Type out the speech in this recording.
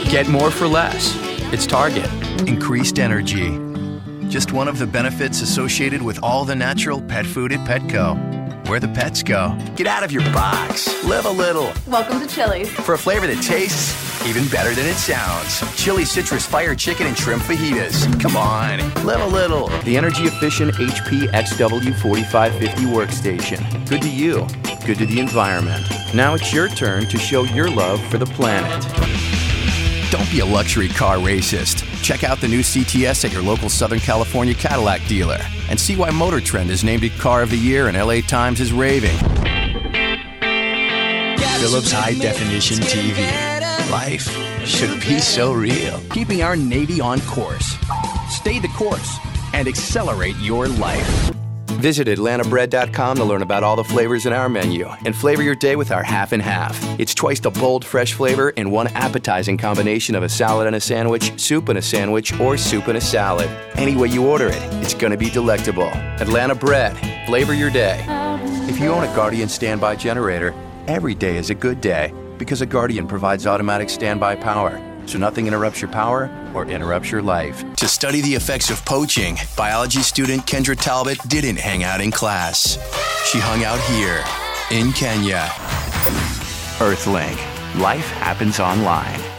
Get more for less. It's Target. Increased energy. Just one of the benefits associated with all the natural pet food at Petco. Where the pets go. Get out of your box. Live a little. Welcome to Chili's. For a flavor that tastes even better than it sounds. Chili Citrus Fire Chicken and Shrimp Fajitas. Come on. Live a little. The energy-efficient HP XW4550 workstation. Good to you. Good to the environment. Now it's your turn to show your love for the planet. Don't be a luxury car racist. Check out the new CTS at your local Southern California Cadillac dealer and see why Motor Trend has named it Car of the Year and LA Times is raving. Philips High Definition TV. Life should be so real. Keeping our Navy on course. Stay the course and accelerate your life. Visit AtlantaBread.com to learn about all the flavors in our menu and flavor your day with our half and half. It's twice the bold, fresh flavor in one appetizing combination of a salad and a sandwich, soup and a sandwich, or soup and a salad. Any way you order it, it's going to be delectable. Atlanta Bread. Flavor your day. If you own a Guardian standby generator, every day is a good day because a Guardian provides automatic standby power. So nothing interrupts your power or interrupts your life. To study the effects of poaching, biology student Kendra Talbot didn't hang out in class. She hung out here in Kenya. Earthlink. Life happens online.